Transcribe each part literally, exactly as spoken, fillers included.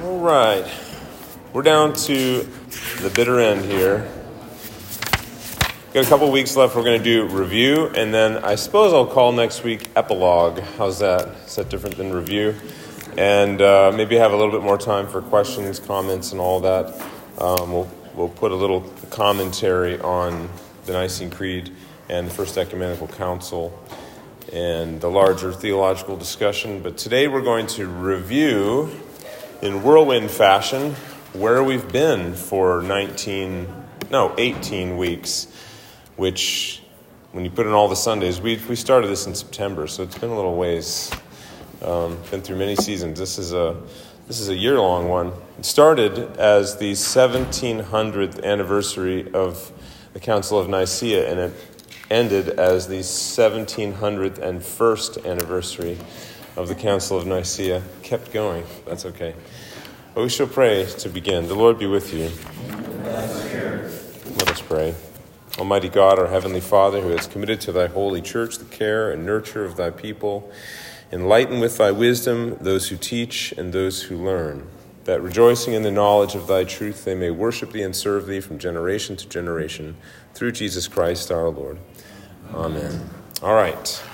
All right, we're down to the bitter end here. Got a couple weeks left. We're going to do review, and then I suppose I'll call next week epilogue. How's that? Is that different than review? And uh, maybe have a little bit more time for questions, comments, and all that. Um, we'll we'll put a little commentary on the Nicene Creed and the First Ecumenical Council and the larger theological discussion. But today we're going to review, in whirlwind fashion, where we've been for nineteen, no, eighteen weeks. Which, when you put in all the Sundays, we we started this in September, so it's been a little ways. Um, been through many seasons. This is a this is a year-long one. It started as the seventeen hundredth anniversary of the Council of Nicaea, and it ended as the seventeen hundred first anniversary of the Council of Nicaea. Kept going. That's okay. But we shall pray to begin. The Lord be with you. Let us pray. Almighty God, our Heavenly Father, who has committed to thy holy church the care and nurture of thy people, enlighten with thy wisdom those who teach and those who learn, that rejoicing in the knowledge of thy truth they may worship thee and serve thee from generation to generation, through Jesus Christ our Lord. Amen. All right.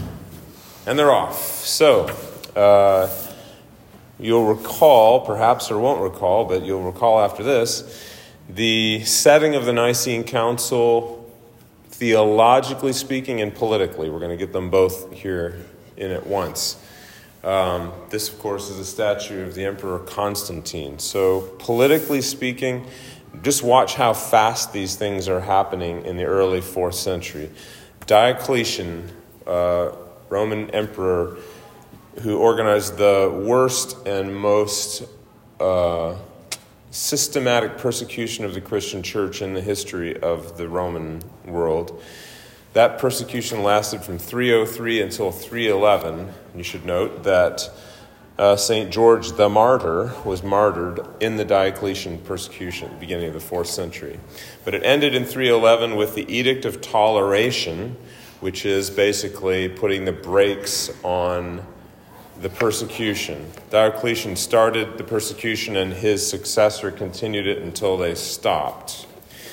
And they're off. So, uh, you'll recall, perhaps or won't recall, but you'll recall after this, the setting of the Nicene Council, theologically speaking and politically. We're going to get them both here in at once. Um, this, of course, is a statue of the Emperor Constantine. So, politically speaking, just watch how fast these things are happening in the early fourth century. Diocletian, uh, Roman emperor, who organized the worst and most uh, systematic persecution of the Christian church in the history of the Roman world. That persecution lasted from three oh three until three eleven. You should note that uh, Saint George the Martyr was martyred in the Diocletian persecution, beginning of the fourth century. But it ended in three eleven with the Edict of Toleration, which is basically putting the brakes on the persecution. Diocletian started the persecution, and his successor continued it until they stopped.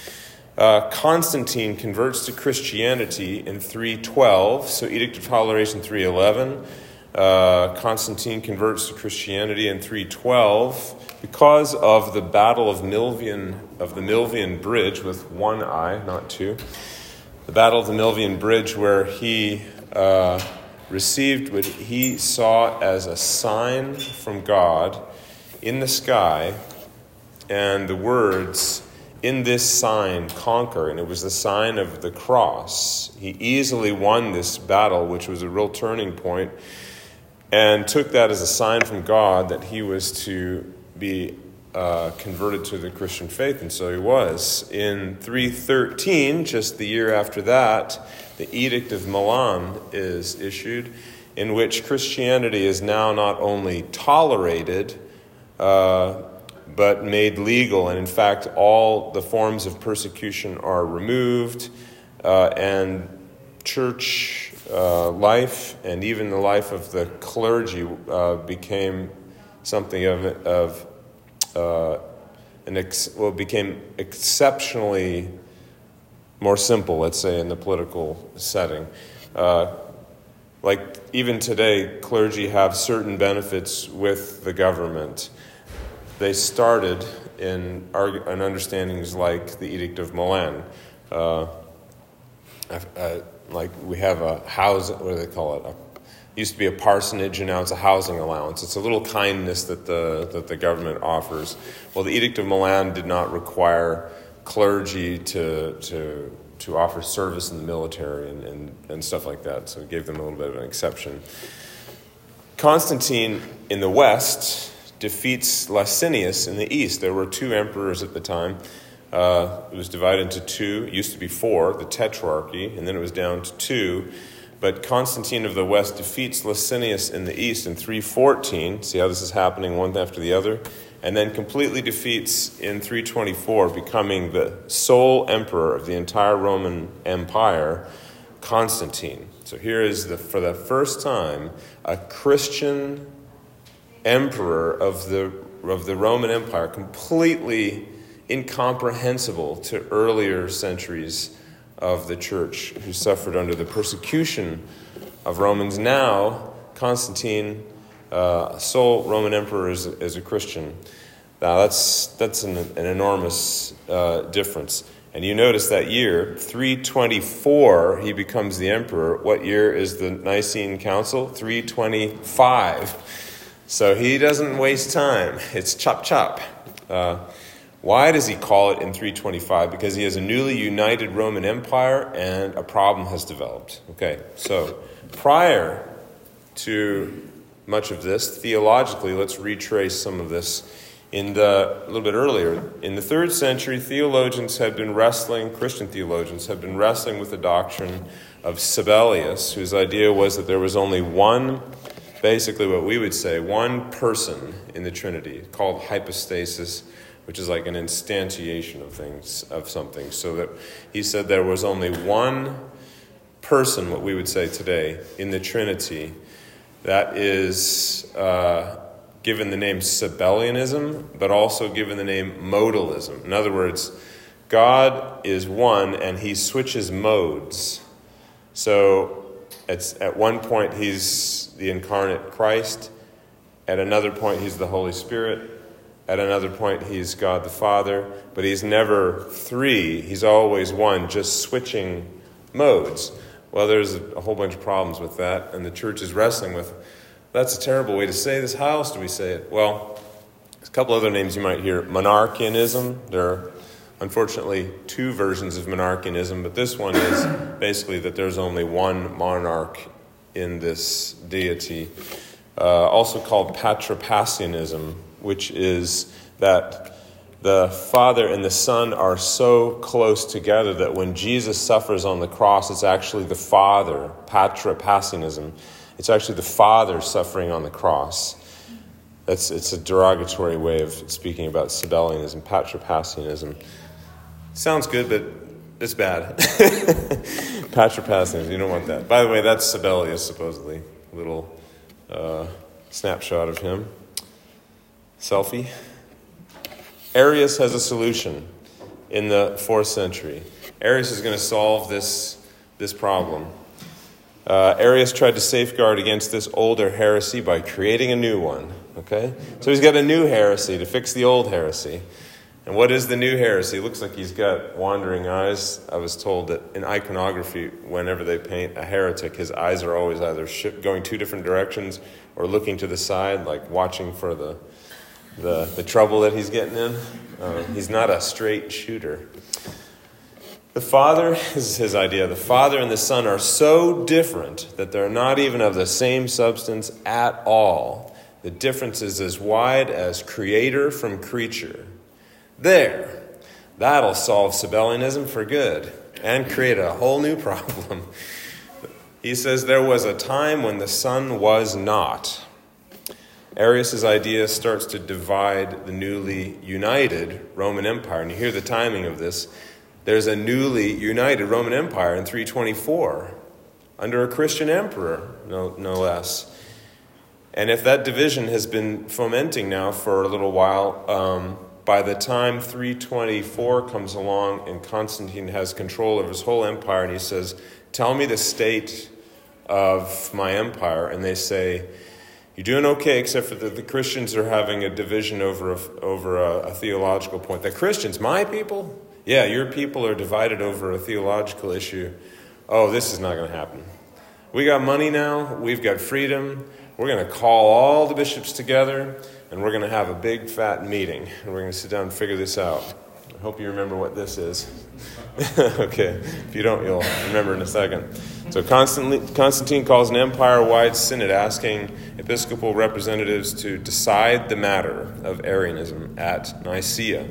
Uh, Constantine converts to Christianity in three twelve, so Edict of Toleration three eleven. Uh, Constantine converts to Christianity in three twelve because of the Battle of Milvian of the Milvian Bridge with one eye, not two. The Battle of the Milvian Bridge, where he uh, received what he saw as a sign from God in the sky, and the words, "In this sign, conquer," and it was the sign of the cross. He easily won this battle, which was a real turning point, and took that as a sign from God that he was to be uh, converted to the Christian faith, and so he was. In three thirteen, just the year after that, the Edict of Milan is issued, in which Christianity is now not only tolerated, uh, but made legal. And in fact, all the forms of persecution are removed, uh, and church uh, life and even the life of the clergy uh, became something of, of uh, an ex- well, became exceptionally more simple, let's say, in the political setting. Uh, like even today, clergy have certain benefits with the government. They started in, argu- in understandings like the Edict of Milan. Uh, uh, like we have a house, what do they call it? A, used to be a parsonage, and now it's a housing allowance. It's a little kindness that the that the government offers. Well, the Edict of Milan did not require clergy to to to offer service in the military and, and, and stuff like that, so it gave them a little bit of an exception. Constantine in the West defeats Licinius in the East. There were two emperors at the time. Uh, it was divided into two. It used to be four, the Tetrarchy, and then it was down to two. But Constantine of the West defeats Licinius in the East in three fourteen. See how this is happening one after the other? And then completely defeats in three twenty-four, becoming the sole emperor of the entire Roman Empire, Constantine. So here is, the for the first time, a Christian emperor of the of the Roman Empire, completely incomprehensible to earlier centuries of the church who suffered under the persecution of Romans. Now, Constantine, uh, sole Roman emperor, is, is a Christian. Now, that's that's an, an enormous uh, difference. And you notice that year, three twenty-four, he becomes the emperor. What year is the Nicene Council? three twenty-five. So he doesn't waste time. It's chop chop. Uh, why does he call it in three twenty-five? Because he has a newly united Roman Empire and a problem has developed. Okay, so prior to much of this, theologically, let's retrace some of this. In the, a little bit earlier, in the third century, theologians had been wrestling, Christian theologians had been wrestling with the doctrine of Sabellius, whose idea was that there was only one, basically what we would say, one person in the Trinity, called hypostasis, which is like an instantiation of things, of something. So that he said there was only one person, what we would say today, in the Trinity, that is uh, given the name Sabellianism, but also given the name modalism. In other words, God is one and he switches modes. So it's, at one point he's the incarnate Christ, at another point he's the Holy Spirit, at another point he's God the Father, but he's never three, he's always one, just switching modes. Well, there's a whole bunch of problems with that, and the church is wrestling with, that's a terrible way to say this. How else do we say it? Well, there's a couple other names you might hear. Monarchianism. There are, unfortunately, two versions of monarchianism, but this one is basically that there's only one monarch in this deity. Uh, also called Patripassianism, which is that the Father and the Son are so close together that when Jesus suffers on the cross, it's actually the Father, Patripassianism. It's actually the Father suffering on the cross. That's it's a derogatory way of speaking about Sabellianism, Patripassianism. Sounds good, but it's bad. Patripassianism, you don't want that. By the way, that's Sabellius, supposedly. A little uh, snapshot of him. Selfie. Arius has a solution in the fourth century. Arius is going to solve this, this problem. Uh, Arius tried to safeguard against this older heresy by creating a new one. Okay? So he's got a new heresy to fix the old heresy. And what is the new heresy? It looks like he's got wandering eyes. I was told that in iconography, whenever they paint a heretic, his eyes are always either going two different directions or looking to the side, like watching for the the, the trouble that he's getting in. Uh, he's not a straight shooter. The Father, this is his idea, the Father and the Son are so different that they're not even of the same substance at all. The difference is as wide as creator from creature. There, that'll solve Sabellianism for good and create a whole new problem. He says there was a time when the Son was not. Arius' idea starts to divide the newly united Roman Empire. And you hear the timing of this. There's a newly united Roman Empire in three twenty-four under a Christian emperor, no, no less. And if that division has been fomenting now for a little while, um, by the time three twenty-four comes along and Constantine has control of his whole empire and he says, tell me the state of my empire. And they say, you're doing okay, except for that the Christians are having a division over a, over a, a theological point. The Christians, my people? Yeah, your people are divided over a theological issue. Oh, this is not going to happen. We got money now. We've got freedom. We're going to call all the bishops together, and we're going to have a big, fat meeting, and we're going to sit down and figure this out. I hope you remember what this is. Okay, if you don't, you'll remember in a second. So Constantine calls an empire-wide synod asking episcopal representatives to decide the matter of Arianism at Nicaea.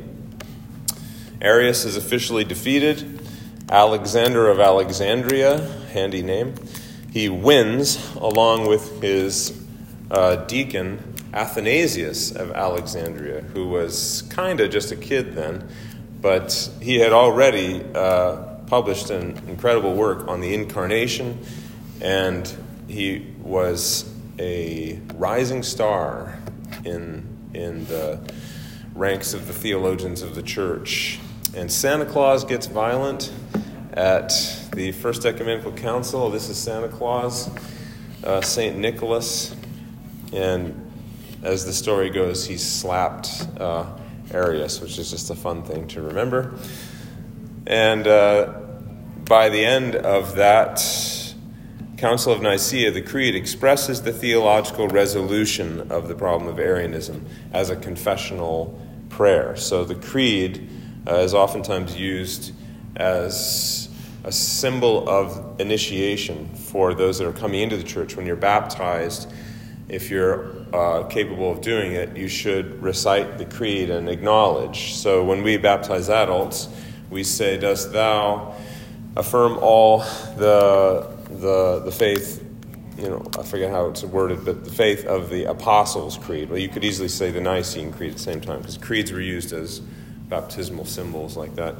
Arius is officially defeated. Alexander of Alexandria, handy name, he wins along with his uh, deacon Athanasius of Alexandria, who was kind of just a kid then, but he had already uh, published an incredible work on the Incarnation, and he was a rising star in in the ranks of the theologians of the church. And Santa Claus gets violent at the First Ecumenical Council. This is Santa Claus, uh, Saint Nicholas. And as the story goes, he slapped uh, Arius, which is just a fun thing to remember. And uh, by the end of that Council of Nicaea, the Creed expresses the theological resolution of the problem of Arianism as a confessional prayer. So the Creed uh, is oftentimes used as a symbol of initiation for those that are coming into the church. When you're baptized, if you're uh, capable of doing it, you should recite the Creed and acknowledge. So when we baptize adults, we say, "Dost thou affirm all the the the faith," you know, I forget how it's worded, but the faith of the Apostles' Creed. Well, you could easily say the Nicene Creed at the same time, because creeds were used as baptismal symbols like that.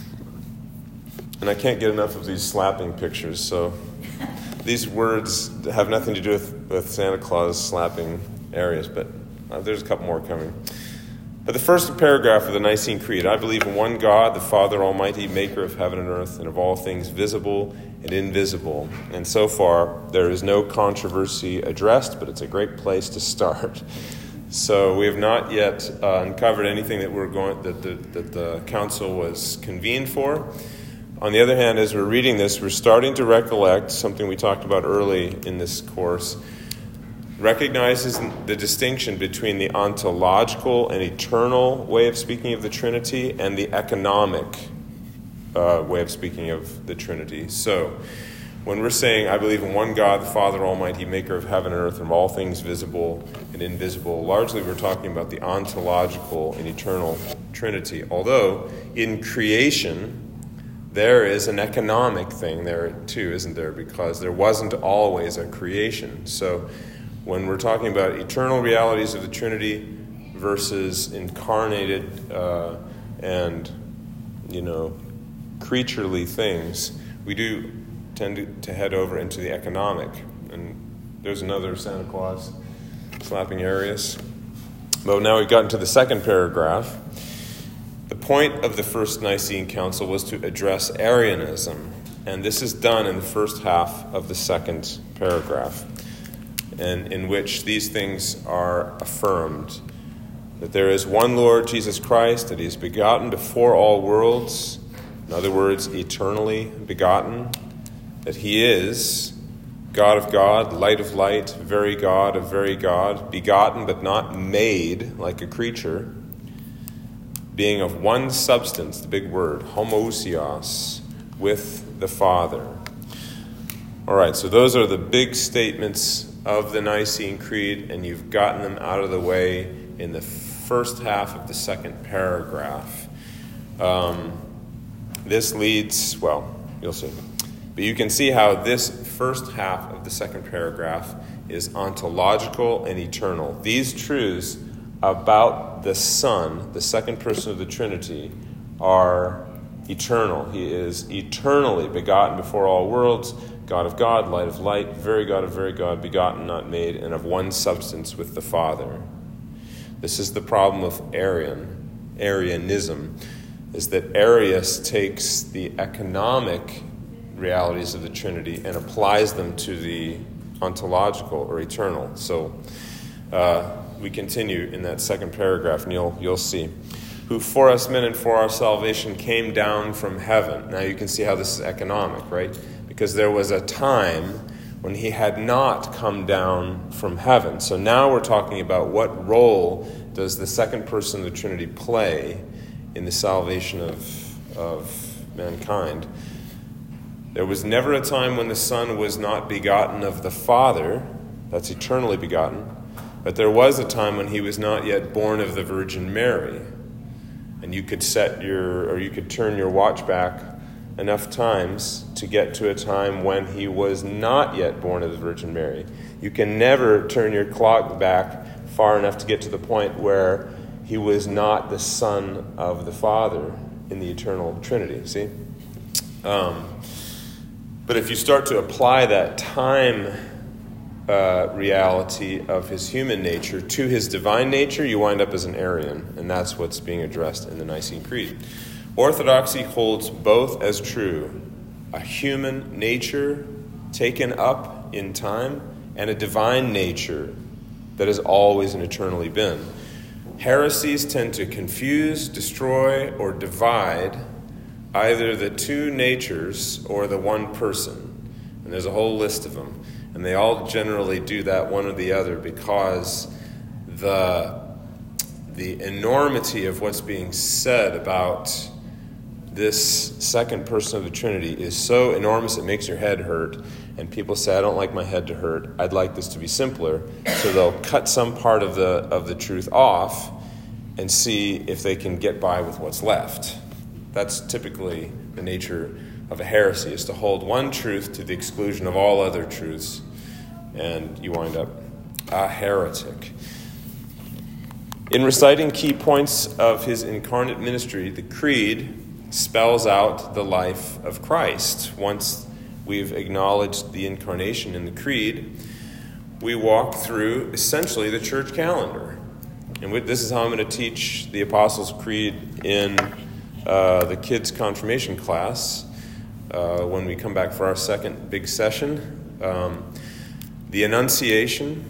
And I can't get enough of these slapping pictures, so these words have nothing to do with, with Santa Claus slapping Arius, but uh, there's a couple more coming. But the first paragraph of the Nicene Creed: "I believe in one God, the Father Almighty, maker of heaven and earth, and of all things visible and invisible." And so far, there is no controversy addressed, but it's a great place to start. So we have not yet uh, uncovered anything that we're going that the, that the council was convened for. On the other hand, as we're reading this, we're starting to recollect something we talked about early in this course. Recognizes the distinction between the ontological and eternal way of speaking of the Trinity and the economic uh, way of speaking of the Trinity. So, when we're saying, "I believe in one God, the Father Almighty, maker of heaven and earth, and of all things visible and invisible," largely we're talking about the ontological and eternal Trinity. Although, in creation, there is an economic thing there too, isn't there? Because there wasn't always a creation. So, when we're talking about eternal realities of the Trinity versus incarnated uh, and, you know, creaturely things, we do tend to, to head over into the economic. And there's another Santa Claus slapping Arius. But now we've gotten to the second paragraph. The point of the First Nicene Council was to address Arianism, and this is done in the first half of the second paragraph, and in which these things are affirmed: that there is one Lord Jesus Christ, that he is begotten before all worlds, in other words, eternally begotten, that he is God of God, light of light, very God of very God, begotten but not made like a creature, being of one substance, the big word, homoousios, with the Father. All right, so those are the big statements of the Nicene Creed, and you've gotten them out of the way in the first half of the second paragraph. Um, this leads, well, you'll see. But you can see how this first half of the second paragraph is ontological and eternal. These truths about the Son, the second person of the Trinity, are eternal. He is eternally begotten before all worlds, God of God, light of light, very God of very God, begotten, not made, and of one substance with the Father. This is the problem of Arian, Arianism, is that Arius takes the economic realities of the Trinity and applies them to the ontological or eternal. So uh, we continue in that second paragraph, and you'll, you'll see. "Who for us men and for our salvation came down from heaven." Now you can see how this is economic, right? Because there was a time when he had not come down from heaven. So now we're talking about what role does the second person of the Trinity play in the salvation of, of mankind. There was never a time when the Son was not begotten of the Father, that's eternally begotten, but there was a time when he was not yet born of the Virgin Mary. And you could set your, or you could turn your watch back enough times to get to a time when he was not yet born of the Virgin Mary. You can never turn your clock back far enough to get to the point where he was not the Son of the Father in the eternal Trinity, see? Um, but if you start to apply that time uh, reality of his human nature to his divine nature, you wind up as an Arian, and that's what's being addressed in the Nicene Creed. Orthodoxy holds both as true: a human nature taken up in time and a divine nature that has always and eternally been. Heresies tend to confuse, destroy, or divide either the two natures or the one person. And there's a whole list of them. And they all generally do that, one or the other, because the, the enormity of what's being said about this second person of the Trinity is so enormous it makes your head hurt. And people say, I don't like my head to hurt. I'd like this to be simpler. So they'll cut some part of the of the truth off and see if they can get by with what's left. That's typically the nature of a heresy, is to hold one truth to the exclusion of all other truths, and you wind up a heretic. In reciting key points of his incarnate ministry, the Creed spells out the life of Christ. Once we've acknowledged the incarnation in the Creed, we walk through essentially the church calendar. And this is how I'm going to teach the Apostles' Creed in uh, the kids' confirmation class uh, when we come back for our second big session. Um, the Annunciation,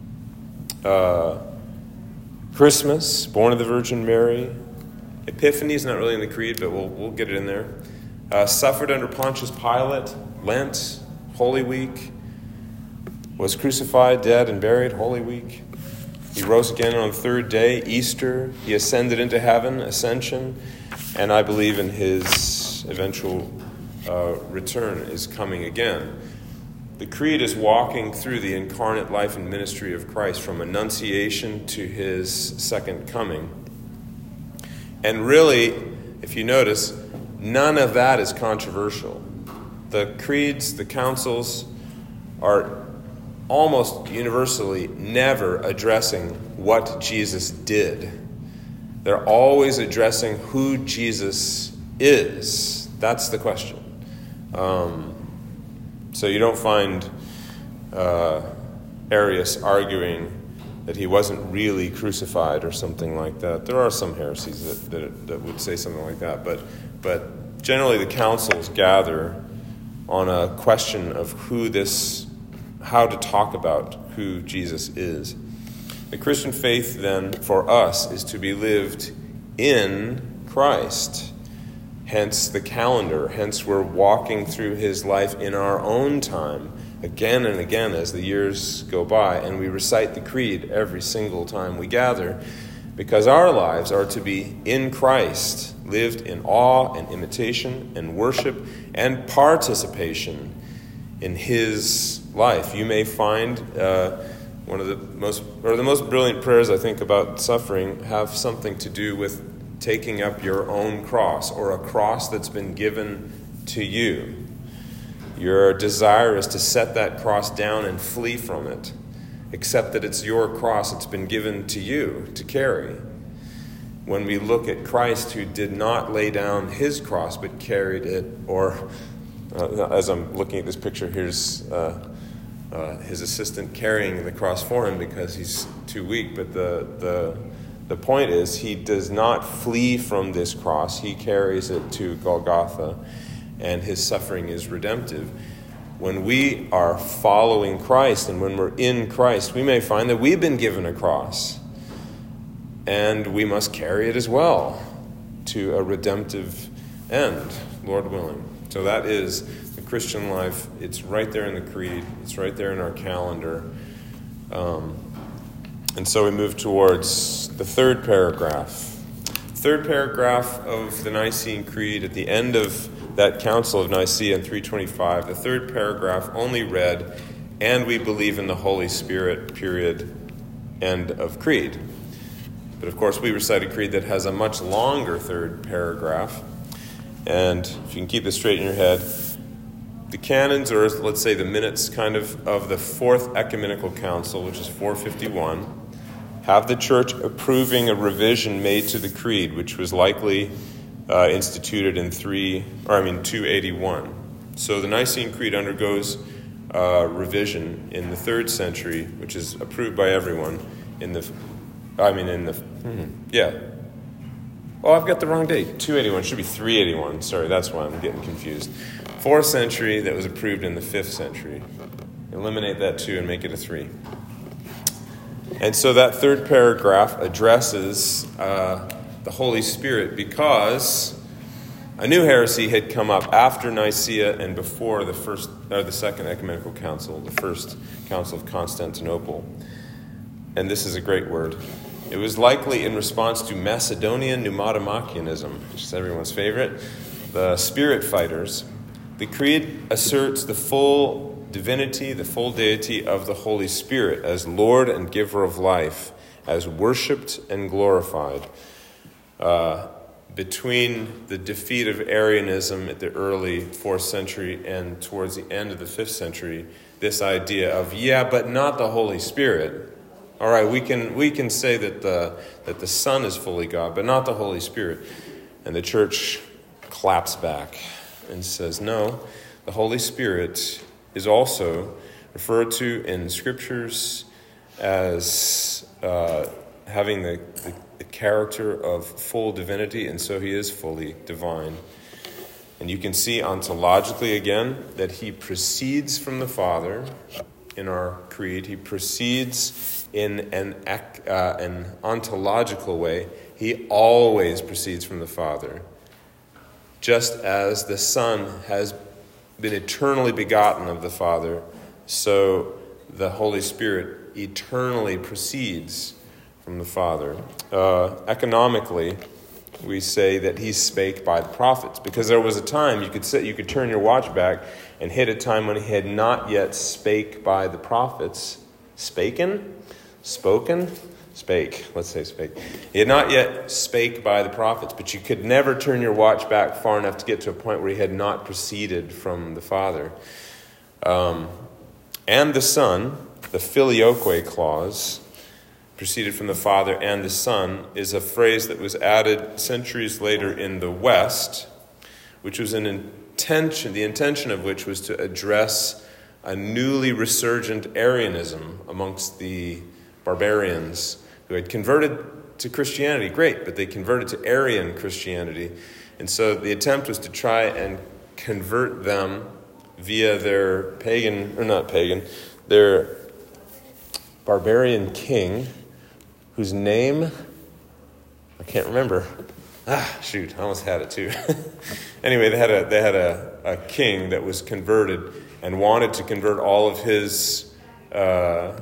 uh, Christmas, born of the Virgin Mary, Epiphany is not really in the Creed, but we'll we'll get it in there. Uh, suffered under Pontius Pilate, Lent, Holy Week, was crucified, dead, and buried, Holy Week. He rose again on the third day, Easter. He ascended into heaven, Ascension, and I believe in his eventual uh, return is coming again. The Creed is walking through the incarnate life and ministry of Christ from Annunciation to his second coming. And really, if you notice, none of that is controversial. The creeds, the councils are almost universally never addressing what Jesus did. They're always addressing who Jesus is. That's the question. Um, so you don't find uh, Arius arguing that he wasn't really crucified or something like that. There are some heresies that, that, that would say something like that, but but generally the councils gather on a question of who this, how to talk about who Jesus is. The Christian faith, then, for us, is to be lived in Christ. Hence the calendar. Hence we're walking through his life in our own time, again and again as the years go by, and we recite the Creed every single time we gather, because our lives are to be in Christ, lived in awe and imitation and worship and participation in his life. You may find uh, one of the most, or the most brilliant prayers I think about suffering have something to do with taking up your own cross, or a cross that's been given to you. Your desire is to set that cross down and flee from it, except that it's your cross. It's been given to you to carry. When we look at Christ, who did not lay down his cross but carried it, or uh, as I'm looking at this picture, here's uh, uh, his assistant carrying the cross for him because he's too weak. But the the the point is, he does not flee from this cross. He carries it to Golgotha, and his suffering is redemptive. When we are following Christ and when we're in Christ, we may find that we've been given a cross, and we must carry it as well to a redemptive end, Lord willing. So that is the Christian life. It's right there in the Creed. It's right there in our calendar. Um, and so we move towards the third paragraph. Third paragraph of the Nicene Creed at the end of that Council of Nicaea in three twenty-five, the third paragraph only read, "And we believe in the Holy Spirit," period, end of Creed. But of course, we recite a creed that has a much longer third paragraph. And if you can keep this straight in your head, the canons, or let's say the minutes kind of, of the Fourth Ecumenical Council, which is four fifty-one, have the Church approving a revision made to the creed, which was likely uh, instituted in three, or I mean two eighty-one. So the Nicene Creed undergoes uh, revision in the third century, which is approved by everyone in the, I mean in the, hmm, yeah. Oh, I've got the wrong date. two eighty-one, it should be three eighty-one. Sorry, that's why I'm getting confused. Fourth century, that was approved in the fifth century. Eliminate that two and make it a three. And so that third paragraph addresses uh, the Holy Spirit because a new heresy had come up after Nicaea and before the first, or the second ecumenical council, the first council of Constantinople. And this is a great word. It was likely in response to Macedonian pneumatomachianism, which is everyone's favorite, the spirit fighters. The creed asserts the full divinity, the full deity of the Holy Spirit as Lord and giver of life, as worshipped and glorified. Uh, between the defeat of Arianism at the early fourth century and towards the end of the fifth century, this idea of, yeah, but not the Holy Spirit. All right, we can we can say that the that the Son is fully God, but not the Holy Spirit. And the church claps back and says, no, the Holy Spirit is also referred to in scriptures as uh, having the, the, the character of full divinity, and so he is fully divine. And you can see ontologically again that he proceeds from the Father in our creed. He proceeds in an, uh, an ontological way. He always proceeds from the Father, just as the Son has been eternally begotten of the Father, so the Holy Spirit eternally proceeds from the Father. Uh, economically, we say that he spake by the prophets, because there was a time you could sit, you could turn your watch back and hit a time when he had not yet spake by the prophets. Spaken? Spoken? Spake. Let's say spake. He had not yet spake by the prophets, but you could never turn your watch back far enough to get to a point where he had not proceeded from the Father. Um, and the Son, the filioque clause, proceeded from the Father and the Son, is a phrase that was added centuries later in the West, which was an intention, the intention of which was to address a newly resurgent Arianism amongst the barbarians who had converted to Christianity. Great, but they converted to Arian Christianity. And so the attempt was to try and convert them via their pagan, or not pagan, their barbarian king, whose name I can't remember. Ah, shoot, I almost had it too. Anyway, they had a they had a, a king that was converted and wanted to convert all of his uh,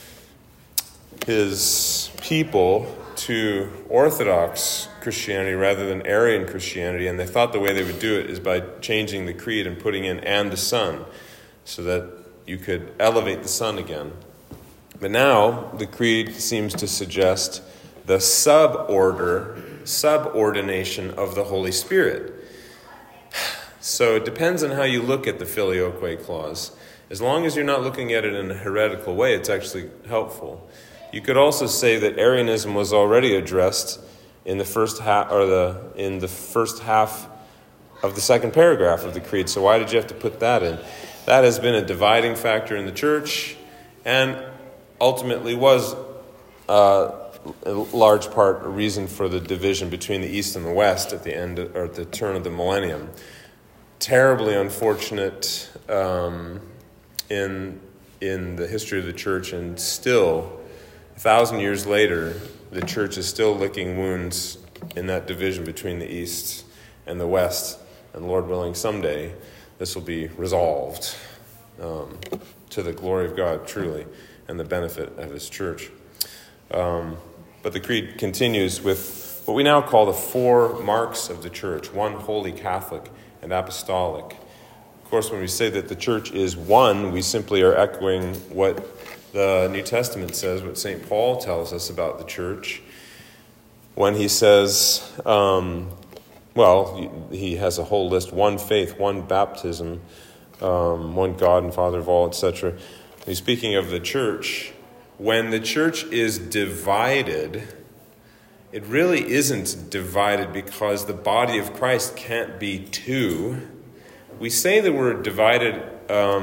his people to Orthodox Christianity rather than Arian Christianity, and they thought the way they would do it is by changing the creed and putting in "and the Son," so that you could elevate the Son again. But now the creed seems to suggest the suborder, subordination of the Holy Spirit. So it depends on how you look at the filioque clause. As long as you're not looking at it in a heretical way, it's actually helpful. You could also say that Arianism was already addressed in the first half, or the in the first half of the second paragraph of the creed. So why did you have to put that in? That has been a dividing factor in the church, and ultimately was uh, in large part a reason for the division between the East and the West at the end, or at the turn of the millennium. Terribly unfortunate um, in in the history of the church, and still, a thousand years later, the church is still licking wounds in that division between the East and the West. And Lord willing, someday this will be resolved um, to the glory of God, truly, and the benefit of His church. Um, but the creed continues with what we now call the four marks of the church: one, holy, Catholic, and apostolic. Of course, when we say that the church is one, we simply are echoing what the New Testament says, what Saint Paul tells us about the church, when he says, um, well, he has a whole list: one faith, one baptism, um, one God and Father of all, et cetera. He's speaking of the church. When the church is divided, it really isn't divided because the body of Christ can't be two. We say that we're divided um,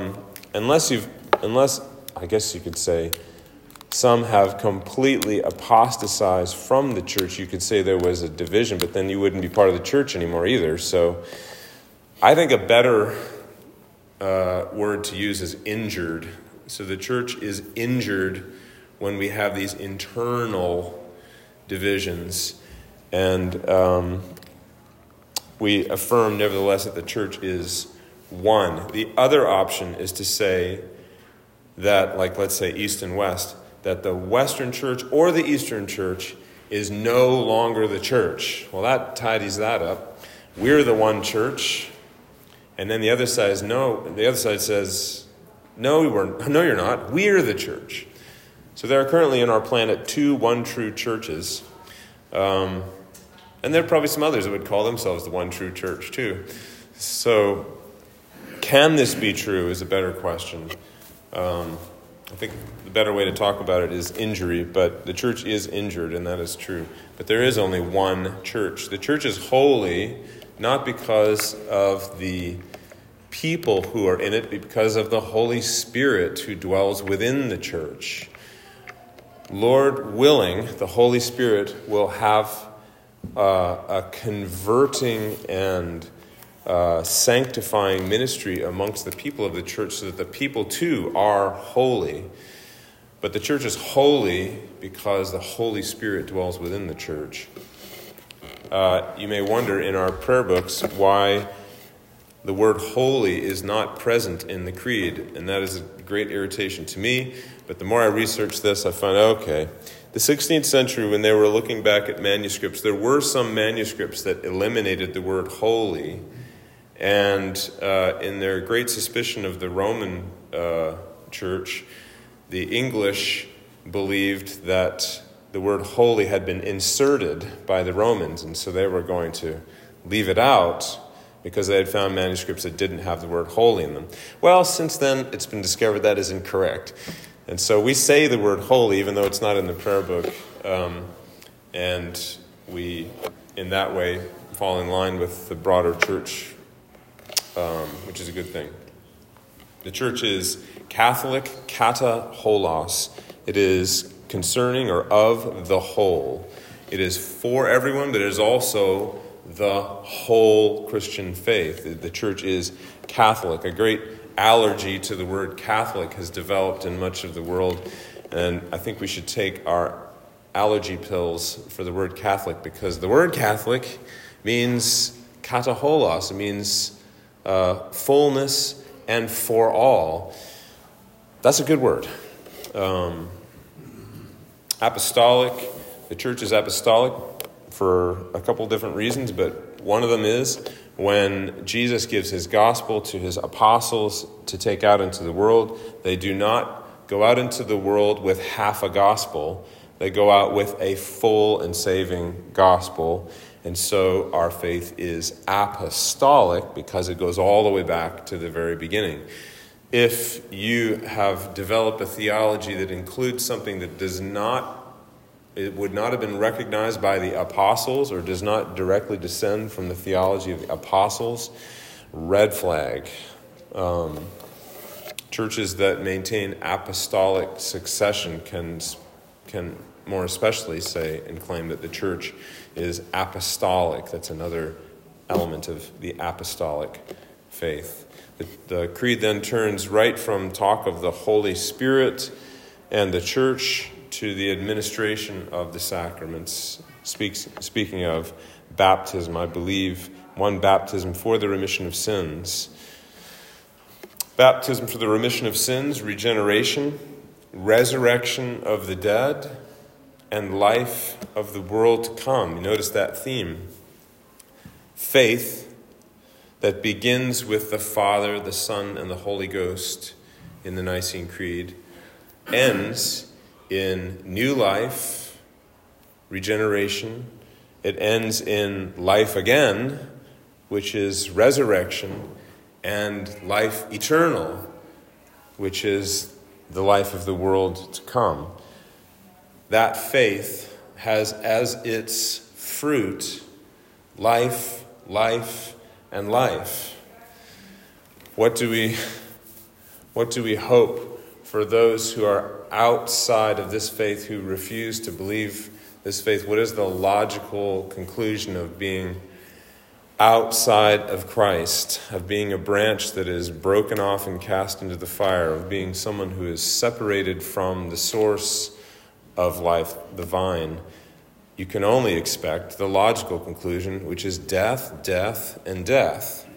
unless you've, unless, I guess you could say, some have completely apostatized from the church, you could say there was a division, but then you wouldn't be part of the church anymore either. So I think a better uh, word to use is injured. So the church is injured when we have these internal divisions. And um, we affirm, nevertheless, that the church is one. The other option is to say that, like, let's say East and West, that the Western church or the Eastern church is no longer the church. Well, that tidies that up. We're the one church. And then the other side is no. The other side says, no, we weren't. No, you're not. We're the church. So there are currently in our planet two one true churches. Um, and there are probably some others that would call themselves the one true church too. So can this be true is a better question. Um, I think the better way to talk about it is injury, but the church is injured, and that is true. But there is only one church. The church is holy, not because of the people who are in it, but because of the Holy Spirit who dwells within the church. Lord willing, the Holy Spirit will have uh, a converting and uh, sanctifying ministry amongst the people of the church so that the people too are holy. But the church is holy because the Holy Spirit dwells within the church. Uh, you may wonder in our prayer books why the word holy is not present in the creed, and that is a great irritation to me. But the more I researched this, I found, okay, the sixteenth century, when they were looking back at manuscripts, there were some manuscripts that eliminated the word holy. And uh, in their great suspicion of the Roman uh, church, the English believed that the word holy had been inserted by the Romans, and so they were going to leave it out because they had found manuscripts that didn't have the word holy in them. Well, since then, it's been discovered that is incorrect. And so we say the word holy, even though it's not in the prayer book, um, and we, in that way, fall in line with the broader church, um, which is a good thing. The church is Catholic, kata holos. It is concerning or of the whole. It is for everyone, but it is also the whole Christian faith. The church is Catholic. A great allergy to the word Catholic has developed in much of the world, and I think we should take our allergy pills for the word Catholic, because the word Catholic means kataholos. It means uh, fullness and for all. That's a good word. Um, apostolic. The church is apostolic for a couple different reasons, but one of them is when Jesus gives his gospel to his apostles to take out into the world, they do not go out into the world with half a gospel. They go out with a full and saving gospel. And so our faith is apostolic because it goes all the way back to the very beginning. If you have developed a theology that includes something that does not It would not have been recognized by the apostles or does not directly descend from the theology of the apostles, red flag. Um, churches that maintain apostolic succession can, can more especially say and claim that the church is apostolic. That's another element of the apostolic faith. The, the creed then turns right from talk of the Holy Spirit and the church to the administration of the sacraments. Speaks, speaking of baptism, I believe one baptism for the remission of sins. Baptism for the remission of sins, regeneration, resurrection of the dead, and life of the world to come. You notice that theme. Faith that begins with the Father, the Son, and the Holy Ghost in the Nicene Creed ends in new life, regeneration. It ends in life again, which is resurrection, and life eternal, which is the life of the world to come. That faith has as its fruit life, life, and life. What do we What do we hope for those who are outside of this faith, who refuse to believe this faith? What is the logical conclusion of being outside of Christ, of being a branch that is broken off and cast into the fire, of being someone who is separated from the source of life, the vine? You can only expect the logical conclusion, which is death, death, and death.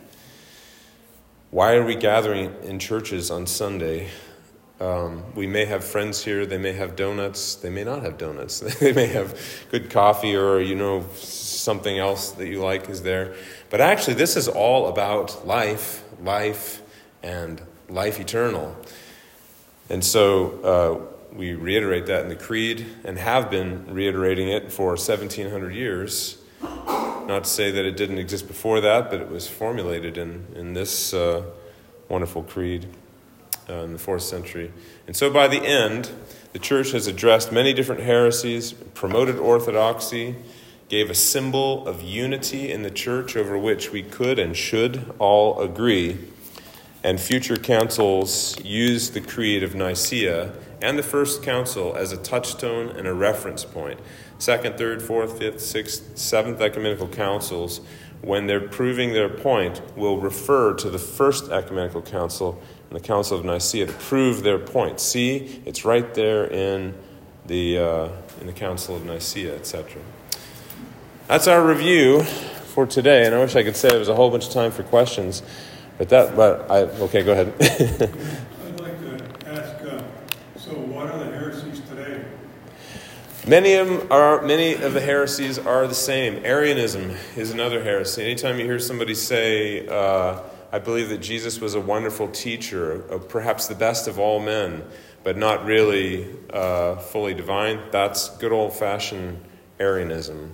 Why are we gathering in churches on Sunday? Um, we may have friends here, they may have donuts, they may not have donuts, they may have good coffee, or, you know, something else that you like is there. But actually, this is all about life, life, and life eternal. And so uh, we reiterate that in the Creed, and have been reiterating it for seventeen hundred years. Not to say that it didn't exist before that, but it was formulated in, in this uh, wonderful Creed uh, in the fourth century. And so by the end, the church has addressed many different heresies, promoted orthodoxy, gave a symbol of unity in the church over which we could and should all agree. And future councils used the Creed of Nicaea and the First Council as a touchstone and a reference point. Second, third, fourth, fifth, sixth, seventh ecumenical councils, when they're proving their point, will refer to the First Ecumenical Council and the Council of Nicaea to prove their point. See, it's right there in the uh, in the Council of Nicaea, et cetera. That's our review for today, and I wish I could say there was a whole bunch of time for questions, but that, but I, okay, go ahead. I'd like to ask, uh, so what are the heresies today? Many of them are, many of the heresies are the same. Arianism is another heresy. Anytime you hear somebody say, uh, I believe that Jesus was a wonderful teacher, uh, perhaps the best of all men, but not really uh, fully divine, that's good old-fashioned Arianism.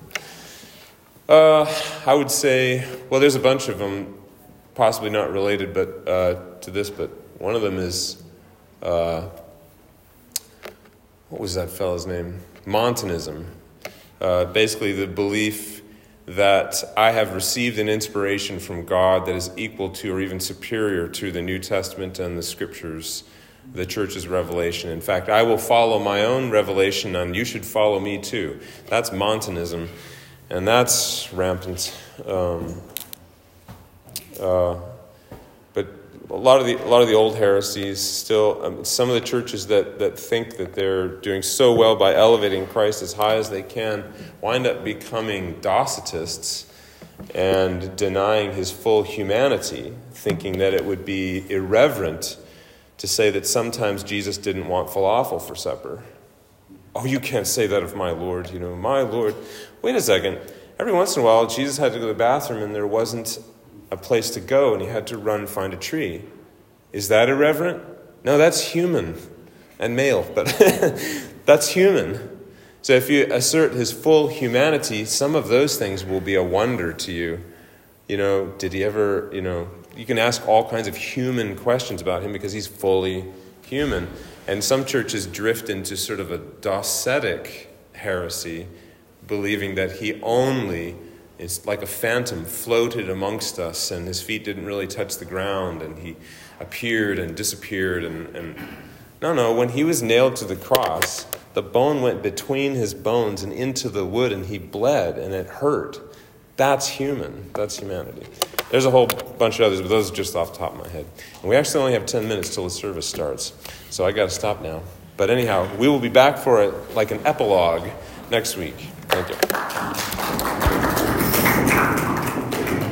Uh, I would say, well, there's a bunch of them, possibly not related but uh, to this, but one of them is, uh, what was that fellow's name? Montanism. Uh, basically the belief that I have received an inspiration from God that is equal to or even superior to the New Testament and the Scriptures, the church's revelation. In fact, I will follow my own revelation and you should follow me too. That's Montanism. And that's rampant. Um, uh, but a lot of the a lot of the old heresies still. Um, some of the churches that, that think that they're doing so well by elevating Christ as high as they can wind up becoming Docetists and denying his full humanity, thinking that it would be irreverent to say that sometimes Jesus didn't want falafel for supper. Oh, you can't say that of my Lord, you know, my Lord. Wait a second. Every once in a while, Jesus had to go to the bathroom and there wasn't a place to go and he had to run and find a tree. Is that irreverent? No, that's human and male, but that's human. So if you assert his full humanity, some of those things will be a wonder to you. You know, did he ever, you know, you can ask all kinds of human questions about him because he's fully human. And some churches drift into sort of a Docetic heresy, believing that he only is like a phantom, floated amongst us, and his feet didn't really touch the ground, and he appeared and disappeared. And, and no, no, when he was nailed to the cross, the bone went between his bones and into the wood, and he bled, and it hurt. That's human. That's humanity. There's a whole bunch of others, but those are just off the top of my head. And we actually only have ten minutes till the service starts, so I got to stop now. But anyhow, we will be back for a, like an epilogue next week. Thank you.